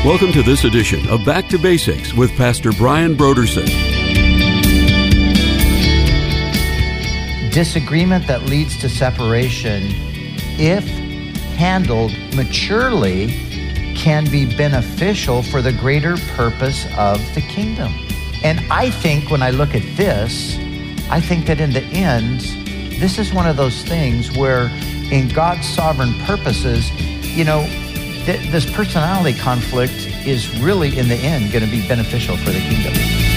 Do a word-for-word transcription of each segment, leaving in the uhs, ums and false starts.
Welcome to this edition of Back to Basics with Pastor Brian Brodersen. Disagreement that leads to separation, if handled maturely, can be beneficial for the greater purpose of the kingdom. And I think when I look at this, I think that in the end, this is one of those things where in God's sovereign purposes, you know, th- this personality conflict is really in the end going to be beneficial for the kingdom.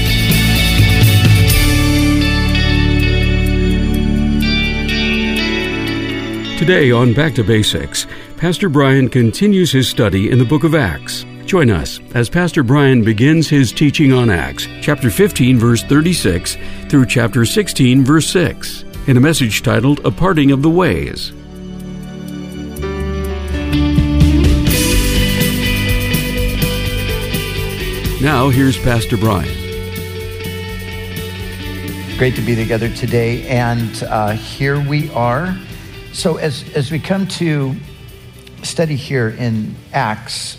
Today on Back to Basics, Pastor Brian continues his study in the book of Acts. Join us as Pastor Brian begins his teaching on Acts, chapter fifteen, verse thirty-six, through chapter sixteen, verse six, in a message titled, A Parting of the Ways. Now, here's Pastor Brian. Great to be together today, and uh, here we are. So as, as we come to study here in Acts,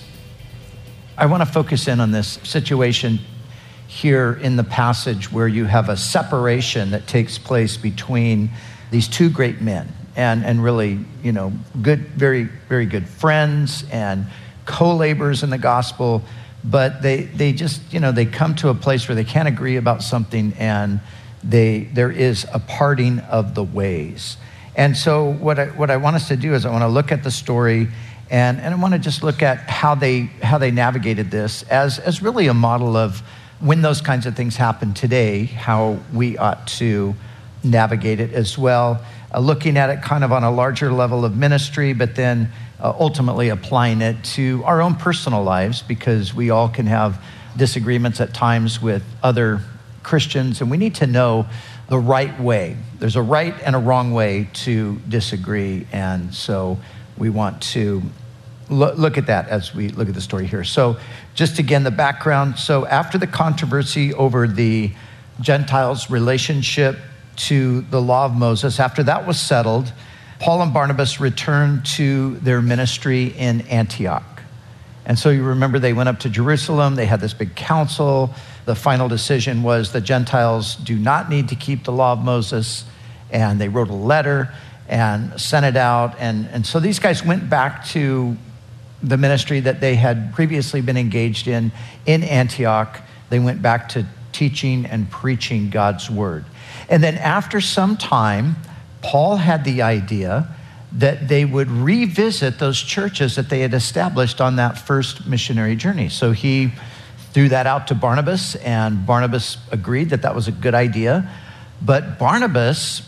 I want to focus in on this situation here in the passage where you have a separation that takes place between these two great men and, and really, you know, good, very, very good friends and co-laborers in the gospel, but they, they just, you know, they come to a place where they can't agree about something and they there is a parting of the ways. And so what I, what I want us to do is I want to look at the story and, and I want to just look at how they how they navigated this as, as really a model of when those kinds of things happen today, how we ought to navigate it as well. Uh, looking at it kind of on a larger level of ministry, but then uh, ultimately applying it to our own personal lives, because we all can have disagreements at times with other Christians, and we need to know the right way. There's a right and a wrong way to disagree, and so we want to lo- look at that as we look at the story here. So just again, the background. So after the controversy over the Gentiles' relationship to the law of Moses, after that was settled, Paul and Barnabas returned to their ministry in Antioch. And so you remember they went up to Jerusalem, they had this big council. The final decision was the Gentiles do not need to keep the law of Moses, and they wrote a letter and sent it out. And, and so these guys went back to the ministry that they had previously been engaged in in Antioch. They went back to teaching and preaching God's word. And then after some time, Paul had the idea that they would revisit those churches that they had established on that first missionary journey. So he threw that out to Barnabas, and Barnabas agreed that that was a good idea. But Barnabas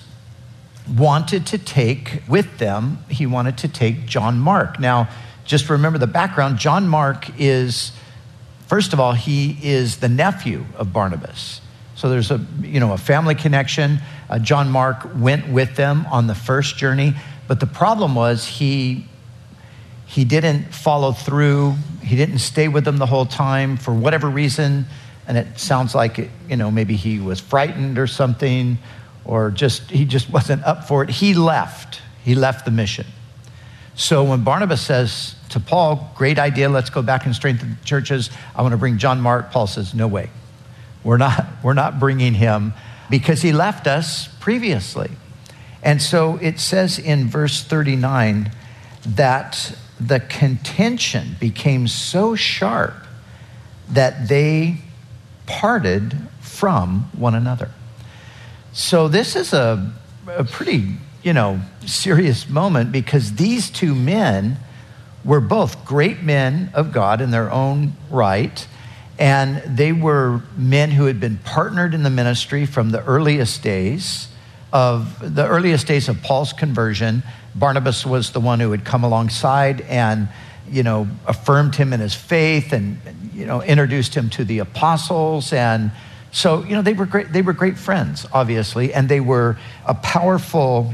wanted to take with them, he wanted to take John Mark. Now, just remember the background. John Mark is, first of all, he is the nephew of Barnabas. So there's a, you know, a family connection. Uh, John Mark went with them on the first journey, but the problem was he he didn't follow through. He didn't stay with them the whole time for whatever reason, and it sounds like it, you know, maybe he was frightened or something, or just he just wasn't up for it. He left. He left the mission. So when Barnabas says to Paul, "Great idea, let's go back and strengthen the churches. I want to bring John Mark," Paul says, "No way. We're not, we're not bringing him because he left us previously." And so it says in verse thirty-nine that the contention became so sharp that they parted from one another. So this is a, a pretty, you know, serious moment, because these two men were both great men of God in their own right. And they were men who had been partnered in the ministry from the earliest days of the earliest days of Paul's conversion. Barnabas was the one who had come alongside and, you know, affirmed him in his faith and, you know, introduced him to the apostles. And so, you know, they were great, they were great friends, obviously, and they were a powerful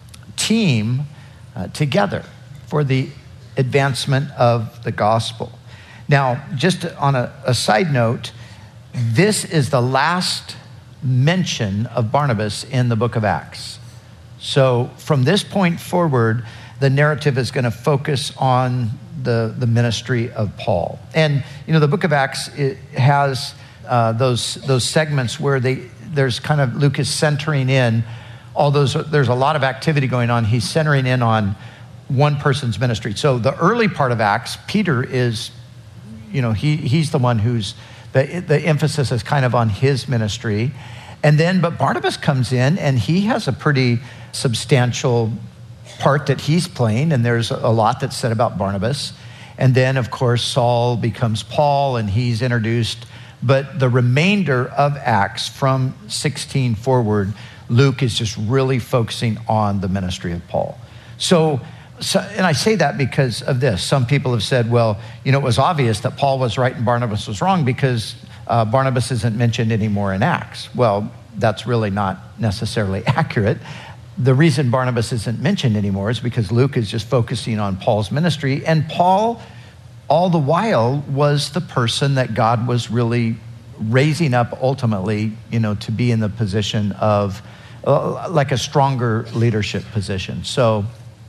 team uh, together for the advancement of the gospel. Now, just on a, a side note, this is the last mention of Barnabas in the book of Acts. So from this point forward, the narrative is going to focus on the, the ministry of Paul. And, you know, the book of Acts, it has uh, those, those segments where they, there's kind of, Luke is centering in all those, there's a lot of activity going on. He's centering in on one person's ministry. So the early part of Acts, Peter is, you know, he he's the one who's, the, the emphasis is kind of on his ministry. And then, but Barnabas comes in and he has a pretty substantial part that he's playing, and there's a lot that's said about Barnabas. And then, of course, Saul becomes Paul and he's introduced. But the remainder of Acts from sixteen forward, Luke is just really focusing on the ministry of Paul. So, so, and I say that because of this. Some people have said, well, you know, it was obvious that Paul was right and Barnabas was wrong because uh, Barnabas isn't mentioned anymore in Acts. Well, that's really not necessarily accurate. The reason Barnabas isn't mentioned anymore is because Luke is just focusing on Paul's ministry. And Paul, all the while, was the person that God was really raising up ultimately, you know, to be in the position of uh, like a stronger leadership position. So,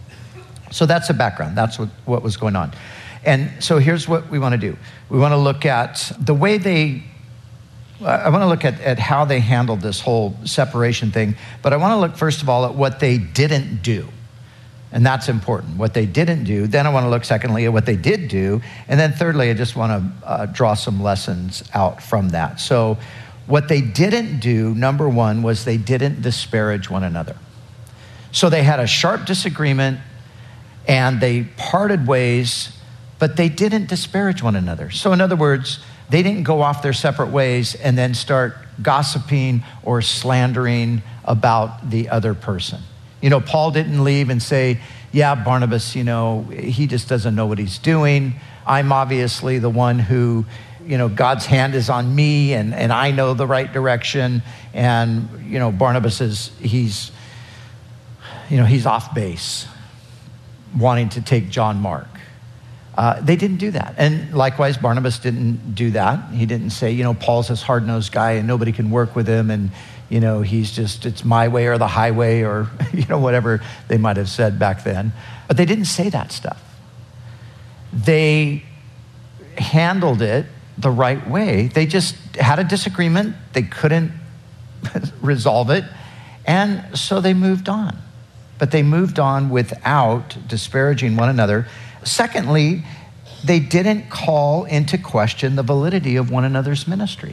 so that's the background. That's what, what was going on. And so here's what we want to do. We want to look at the way they, I want to look at, at how they handled this whole separation thing, but I want to look first of all at what they didn't do. And that's important, what they didn't do. Then I want to look secondly at what they did do. And then thirdly, I just want to uh, draw some lessons out from that. So what they didn't do, number one, was they didn't disparage one another. So they had a sharp disagreement and they parted ways, but they didn't disparage one another. So in other words, they didn't go off their separate ways and then start gossiping or slandering about the other person. You know, Paul didn't leave and say, yeah, Barnabas, you know, he just doesn't know what he's doing. I'm obviously the one who, you know, God's hand is on me and, and I know the right direction. And, you know, Barnabas is, he's, you know, he's off base, wanting to take John Mark. Uh, they didn't do that. And likewise, Barnabas didn't do that. He didn't say, you know, Paul's this hard-nosed guy and nobody can work with him. And, you know, he's just, it's my way or the highway or, you know, whatever they might have said back then. But they didn't say that stuff. They handled it the right way. They just had a disagreement. They couldn't resolve it. And so they moved on. But they moved on without disparaging one another. Secondly, they didn't call into question the validity of one another's ministry.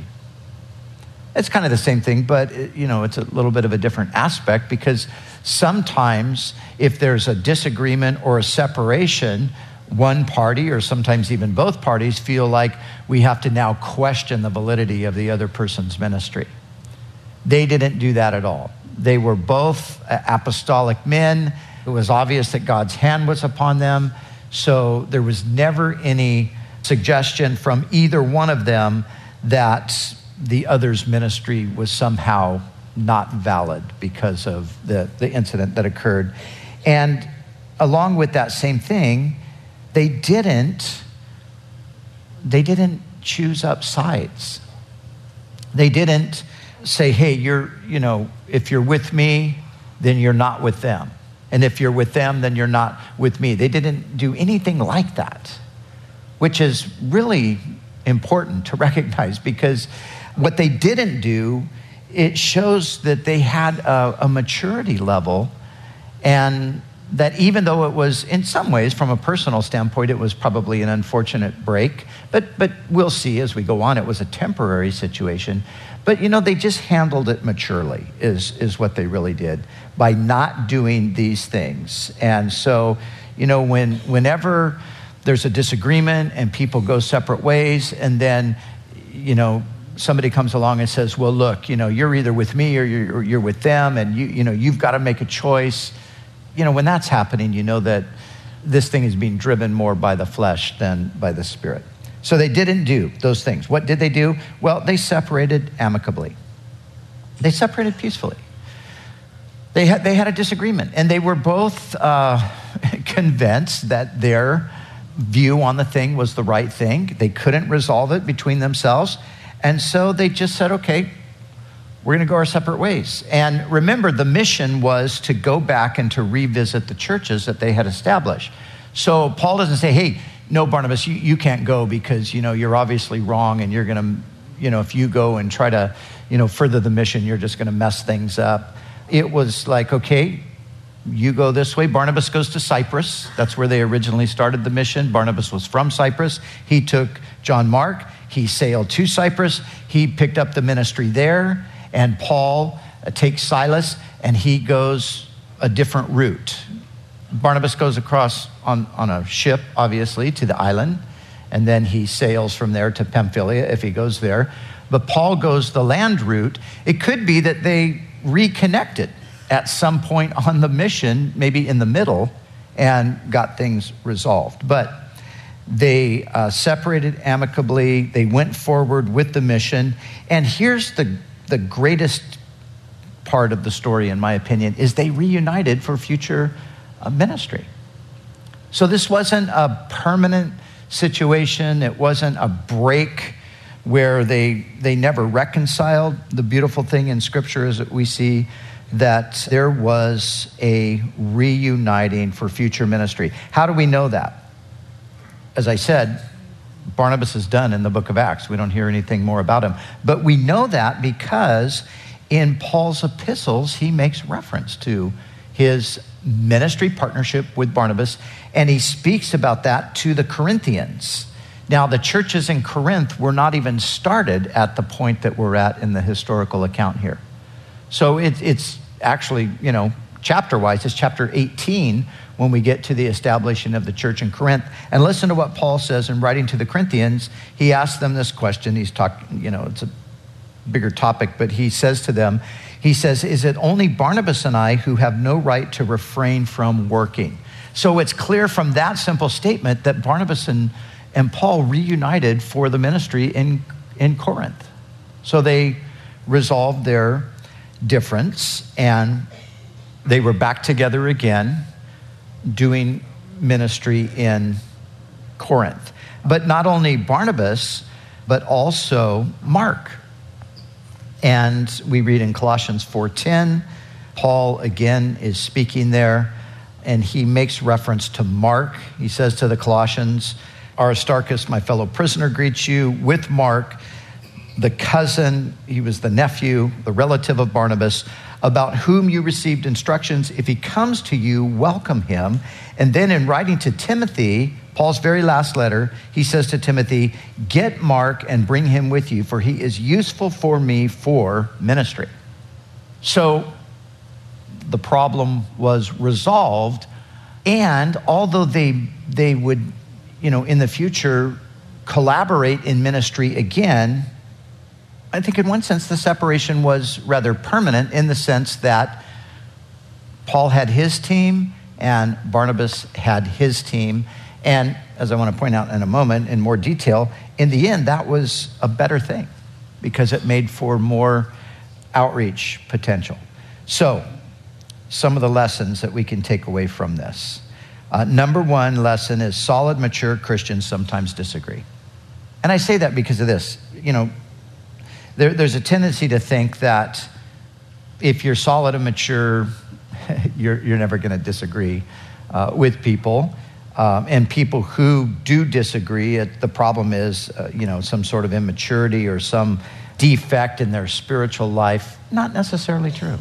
It's kind of the same thing, but you know, it's a little bit of a different aspect because sometimes if there's a disagreement or a separation, one party or sometimes even both parties feel like we have to now question the validity of the other person's ministry. They didn't do that at all. They were both apostolic men. It was obvious that God's hand was upon them. So there was never any suggestion from either one of them that the other's ministry was somehow not valid because of the, the incident that occurred. And along with that same thing, they didn't, they didn't choose up sides. They didn't say, hey, you're, you know, if you're with me, then you're not with them. And if you're with them, then you're not with me. They didn't do anything like that, which is really important to recognize because what they didn't do, it shows that they had a, a maturity level and that even though it was, in some ways, from a personal standpoint, it was probably an unfortunate break, but but we'll see as we go on, it was a temporary situation. But, you know, they just handled it maturely is, is what they really did by not doing these things. And so, you know, when whenever there's a disagreement and people go separate ways and then, you know, somebody comes along and says, well, look, you know, you're either with me or you're, or you're with them and, you you know, you've got to make a choice. You know, when that's happening, you know that this thing is being driven more by the flesh than by the spirit. So they didn't do those things. What did they do? Well, they separated amicably. They separated peacefully. They had, they had a disagreement, and they were both uh, convinced that their view on the thing was the right thing. They couldn't resolve it between themselves, and so they just said, okay, we're going to go our separate ways. And remember, the mission was to go back and to revisit the churches that they had established. So Paul doesn't say, hey, no, Barnabas, you, you can't go because, you know, you're obviously wrong and you're going to, you know, if you go and try to, you know, further the mission, you're just going to mess things up. It was like, okay, you go this way. Barnabas goes to Cyprus. That's where they originally started the mission. Barnabas was from Cyprus. He took John Mark. He sailed to Cyprus. He picked up the ministry there. And Paul uh, takes Silas and he goes a different route. Barnabas goes across on, on a ship, obviously, to the island. And then he sails from there to Pamphylia if he goes there. But Paul goes the land route. It could be that they reconnected at some point on the mission, maybe in the middle, and got things resolved. But they uh, separated amicably. They went forward with the mission. And here's the, the greatest part of the story, in my opinion, is they reunited for future uh, ministry. So this wasn't a permanent situation. It wasn't a break where they they never reconciled. The beautiful thing in Scripture is that we see that there was a reuniting for future ministry. How do we know that? As I said, Barnabas is done in the book of Acts. We don't hear anything more about him. But we know that because in Paul's epistles, he makes reference to his ministry partnership with Barnabas, and he speaks about that to the Corinthians. Now, the churches in Corinth were not even started at the point that we're at in the historical account here. So it, it's actually, you know, chapter-wise, it's chapter eighteen when we get to the establishing of the church in Corinth. And listen to what Paul says in writing to the Corinthians. He asks them this question. He's talking, you know, it's a bigger topic, but he says to them, he says, is it only Barnabas and I who have no right to refrain from working? So it's clear from that simple statement that Barnabas and, and Paul reunited for the ministry in, in Corinth. So they resolved their difference and they were back together again doing ministry in Corinth. But not only Barnabas, but also Mark. And we read in Colossians four ten, Paul again is speaking there, and he makes reference to Mark. He says to the Colossians, Aristarchus, my fellow prisoner, greets you with Mark, the cousin, he was the nephew, the relative of Barnabas, about whom you received instructions. If he comes to you, welcome him. And then in writing to Timothy, Paul's very last letter, he says to Timothy, get Mark and bring him with you, for he is useful for me for ministry. So the problem was resolved. And although they, they would, you know, in the future collaborate in ministry again, I think in one sense the separation was rather permanent in the sense that Paul had his team and Barnabas had his team. And as I want to point out in a moment in more detail, in the end, that was a better thing because it made for more outreach potential. So some of the lessons that we can take away from this. Uh, number one lesson is solid, mature Christians sometimes disagree. And I say that because of this. You know, there, there's a tendency to think that if you're solid and mature, you're, you're never going to disagree uh, with people. Um, and people who do disagree, it, the problem is, uh, you know, some sort of immaturity or some defect in their spiritual life. Not necessarily true.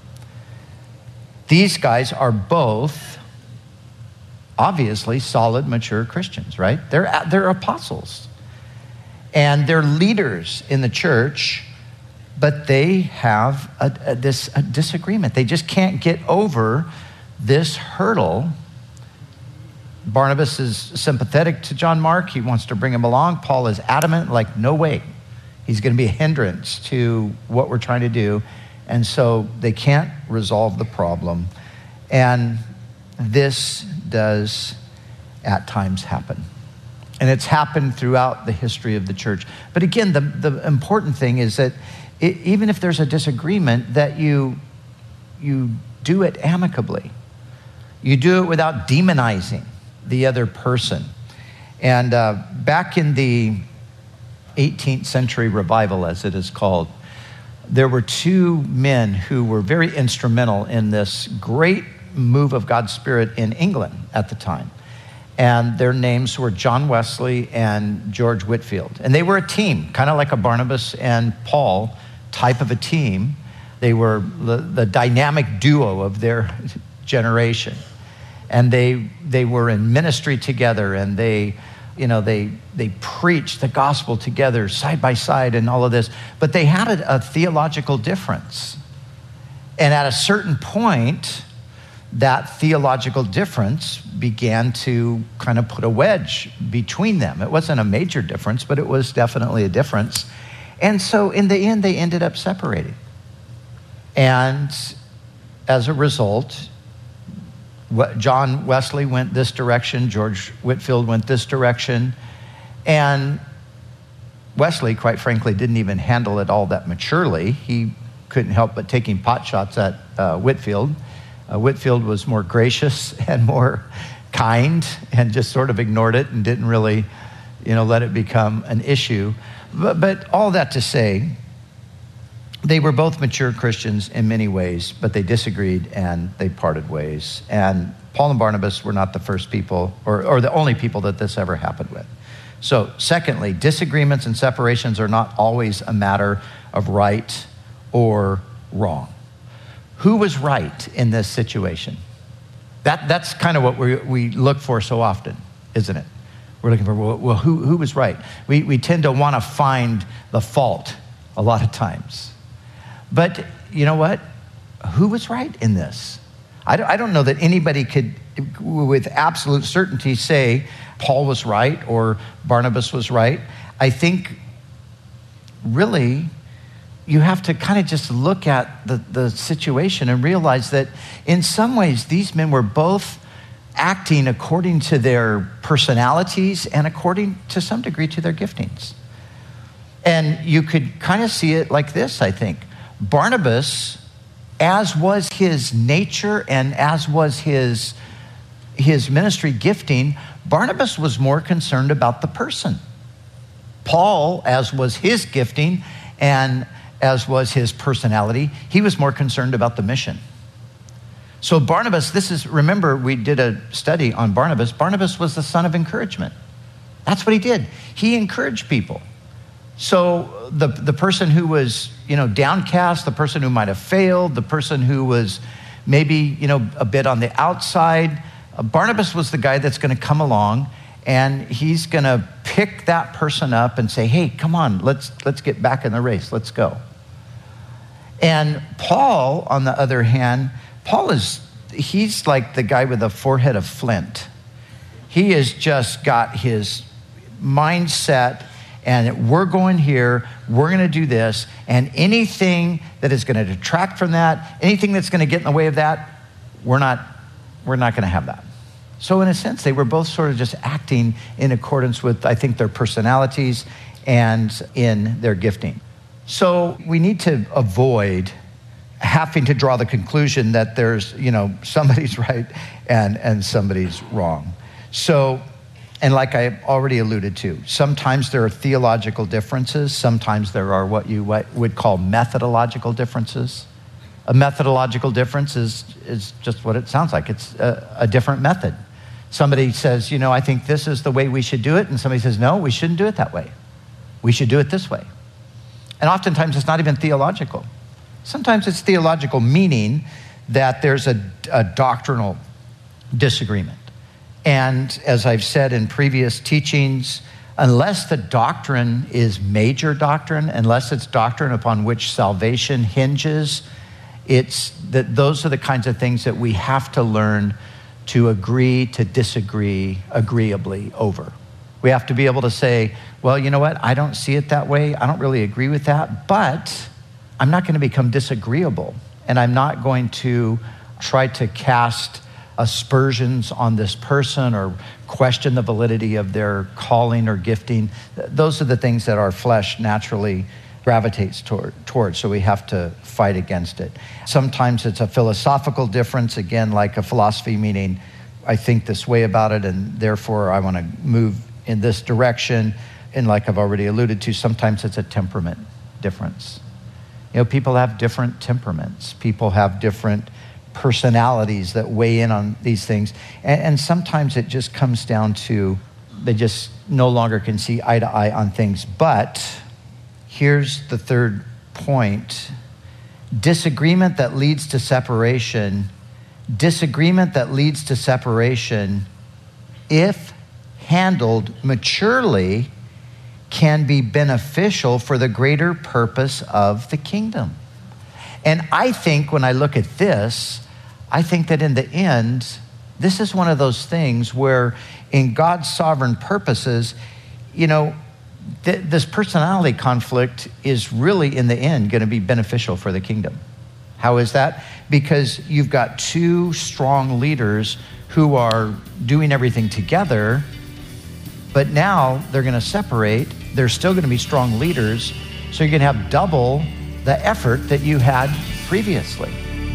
These guys are both obviously solid, mature Christians, right? They're, they're apostles. And they're leaders in the church, but they have a, a, this a disagreement. They just can't get over this hurdle. Barnabas is sympathetic to John Mark. He wants to bring him along. Paul is adamant, like, no way. He's going to be a hindrance to what we're trying to do. And so they can't resolve the problem. And this does at times happen. And it's happened throughout the history of the church. But again, the, the important thing is that it, even if there's a disagreement, that you, you do it amicably. You do it without demonizing the other person. And uh, back in the eighteenth century revival, as it is called, there were two men who were very instrumental in this great move of God's Spirit in England at the time. And their names were John Wesley and George Whitefield. And they were a team, kind of like a Barnabas and Paul type of a team. They were the, the dynamic duo of their generation. And they they were in ministry together, and they, you know, they they preached the gospel together side by side and all of this. But they had a, a theological difference. And at a certain point, that theological difference began to kind of put a wedge between them. It wasn't a major difference, but it was definitely a difference. And so in the end, they ended up separating. And as a result, John Wesley went this direction, George Whitefield went this direction, and Wesley, quite frankly, didn't even handle it all that maturely. He couldn't help but taking pot shots at uh, Whitefield. Uh, Whitefield was more gracious and more kind and just sort of ignored it and didn't really, you know, let it become an issue. But, but all that to say, they were both mature Christians in many ways, but they disagreed and they parted ways. And Paul and Barnabas were not the first people or, or the only people that this ever happened with. So secondly, disagreements and separations are not always a matter of right or wrong. Who was right in this situation? That, that's kind of what we, we look for so often, isn't it? We're looking for, well, well who, who was right? We, we tend to want to find the fault a lot of times. But you know what? Who was right in this? I don't, I don't know that anybody could, with absolute certainty, say Paul was right or Barnabas was right. I think really you have to kind of just look at the, the situation and realize that in some ways these men were both acting according to their personalities and according to some degree to their giftings. And you could kind of see it like this, I think. Barnabas, as was his nature and as was his, his ministry gifting, Barnabas was more concerned about the person. Paul, as was his gifting and as was his personality, he was more concerned about the mission. So Barnabas, this is, remember, we did a study on Barnabas. Barnabas was the son of encouragement. That's what he did. He encouraged people. So the, the person who was, you know, downcast, the person who might have failed, the person who was maybe, you know, a bit on the outside, uh, Barnabas was the guy that's going to come along and he's going to pick that person up and say, hey, come on, let's let's get back in the race. Let's go. And Paul, on the other hand, Paul is, he's like the guy with a forehead of flint. He has just got his mindset and we're going here, we're going to do this, and anything that is going to detract from that, anything that's going to get in the way of that, we're not, we're not going to have that. So in a sense, they were both sort of just acting in accordance with, I think, their personalities and in their gifting. So we need to avoid having to draw the conclusion that there's, you know, somebody's right and, and somebody's wrong. So, and like I already alluded to, sometimes there are theological differences. Sometimes there are what you would call methodological differences. A methodological difference is, is just what it sounds like. It's a, a different method. Somebody says, you know, I think this is the way we should do it. And somebody says, no, we shouldn't do it that way. We should do it this way. And oftentimes it's not even theological. Sometimes it's theological, meaning that there's a, a doctrinal disagreement. And as I've said in previous teachings, unless the doctrine is major doctrine, unless it's doctrine upon which salvation hinges, it's that those are the kinds of things that we have to learn to agree to disagree agreeably over. We have to be able to say, well, you know what? I don't see it that way. I don't really agree with that, but I'm not going to become disagreeable, and I'm not going to try to cast aspersions on this person or question the validity of their calling or gifting. Those are the things that our flesh naturally gravitates toward, towards, so we have to fight against it. Sometimes it's a philosophical difference, again, like a philosophy, meaning I think this way about it, and therefore I want to move in this direction. And like I've already alluded to, sometimes it's a temperament difference. You know, people have different temperaments. People have different personalities that weigh in on these things. And, and sometimes it just comes down to they just no longer can see eye to eye on things. But here's the third point. Disagreement that leads to separation, disagreement that leads to separation, if handled maturely, can be beneficial for the greater purpose of the kingdom. And I think when I look at this, I think that in the end, this is one of those things where in God's sovereign purposes, you know, th- this personality conflict is really in the end going to be beneficial for the kingdom. How is that? Because you've got two strong leaders who are doing everything together, but now they're going to separate. They're still going to be strong leaders, so you're going to have double the effort that you had previously.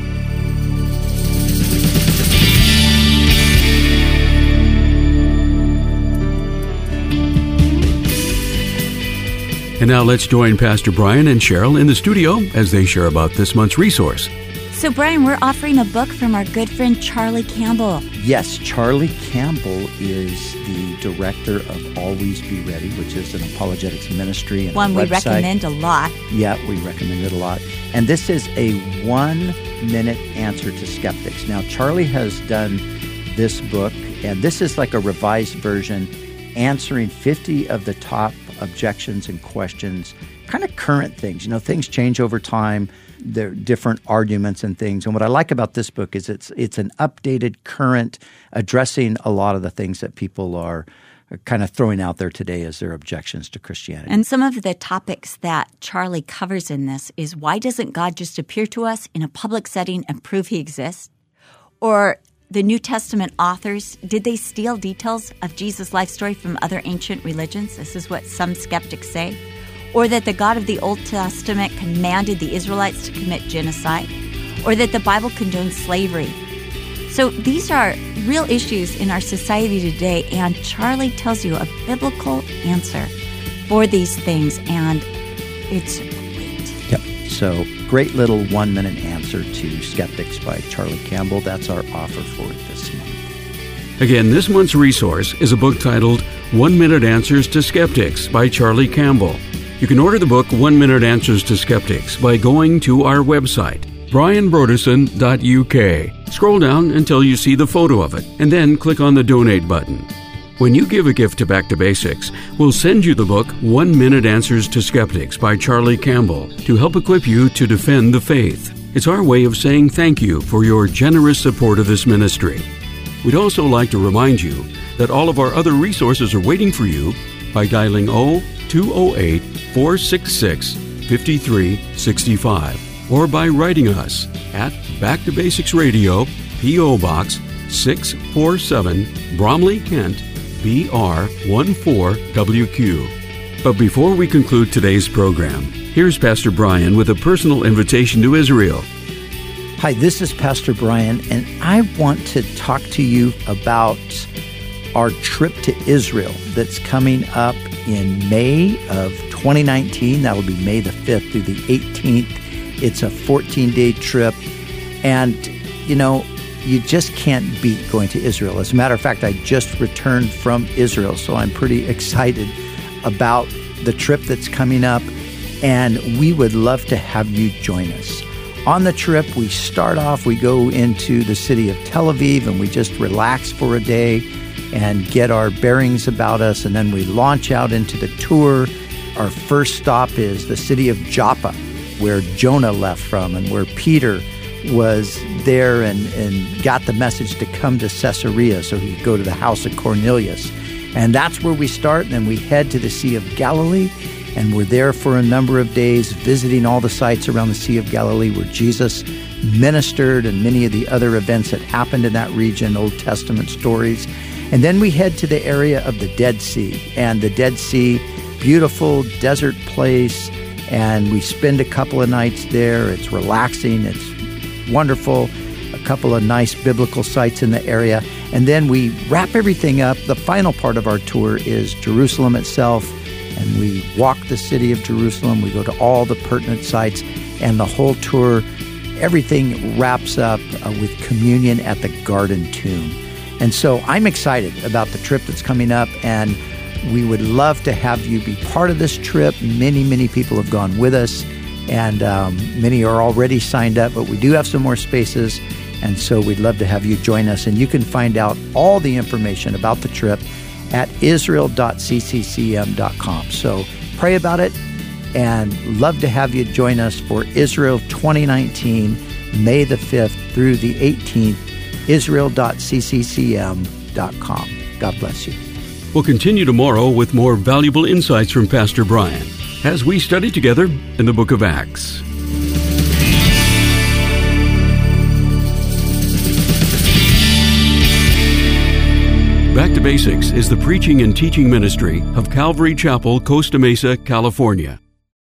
And now let's join Pastor Brian and Cheryl in the studio as they share about this month's resource. So, Brian, we're offering a book from our good friend Charlie Campbell. Yes, Charlie Campbell is the director of Always Be Ready, which is an apologetics ministry and one a we website. recommend a lot. Yeah, we recommend it a lot. And this is a one-minute answer to skeptics. Now, Charlie has done this book, and this is like a revised version, answering fifty of the top objections and questions, kind of current things. You know, things change over time. There are different arguments and things. And what I like about this book is it's it's an updated, current, addressing a lot of the things that people are, are kind of throwing out there today as their objections to Christianity. And some of the topics that Charlie covers in this is, why doesn't God just appear to us in a public setting and prove he exists? Or the New Testament authors, did they steal details of Jesus' life story from other ancient religions? This is what some skeptics say. Or that the God of the Old Testament commanded the Israelites to commit genocide, or that the Bible condones slavery. So these are real issues in our society today, and Charlie tells you a biblical answer for these things, and it's great. Yep. So great little one-minute answer to skeptics by Charlie Campbell. That's our offer for this month. Again, this month's resource is a book titled One Minute Answers to Skeptics by Charlie Campbell. You can order the book One Minute Answers to Skeptics by going to our website, brian brodersen dot u k. Scroll down until you see the photo of it, and then click on the Donate button. When you give a gift to Back to Basics, we'll send you the book One Minute Answers to Skeptics by Charlie Campbell to help equip you to defend the faith. It's our way of saying thank you for your generous support of this ministry. We'd also like to remind you that all of our other resources are waiting for you by dialing two oh eight, four six six, five three six five or by writing us at Back to Basics Radio, P O Box six four seven, Bromley, Kent, B R one four W Q. But before we conclude today's program, here's Pastor Brian with a personal invitation to Israel. Hi, this is Pastor Brian, and I want to talk to you about our trip to Israel that's coming up in May of twenty nineteen. That will be May the fifth through the eighteenth. It's a fourteen-day trip, and, you know, you just can't beat going to Israel. As a matter of fact, I just returned from Israel, so I'm pretty excited about the trip that's coming up, and we would love to have you join us. On the trip, we start off, we go into the city of Tel Aviv, and we just relax for a day and get our bearings about us, and then we launch out into the tour. Our first stop is the city of Joppa, where Jonah left from and where Peter was there and, and got the message to come to Caesarea so he could go to the house of Cornelius. And that's where we start, and then we head to the Sea of Galilee, and we're there for a number of days visiting all the sites around the Sea of Galilee where Jesus ministered and many of the other events that happened in that region, Old Testament stories. And then we head to the area of the Dead Sea. And the Dead Sea, beautiful desert place, and we spend a couple of nights there. It's relaxing, it's wonderful, a couple of nice biblical sites in the area. And then we wrap everything up. The final part of our tour is Jerusalem itself, and we walk the city of Jerusalem. We go to all the pertinent sites, and the whole tour everything wraps up uh, with communion at the Garden Tomb. And so I'm excited about the trip that's coming up, and we would love to have you be part of this trip. Many, many people have gone with us, and um, many are already signed up, but we do have some more spaces, and so we'd love to have you join us. And you can find out all the information about the trip at israel dot c c c m dot com. So pray about it, and love to have you join us for Israel twenty nineteen, May the fifth through the eighteenth, israel dot c c c m dot com. God bless you. We'll continue tomorrow with more valuable insights from Pastor Brian as we study together in the book of Acts. Back to Basics is the preaching and teaching ministry of Calvary Chapel, Costa Mesa, California.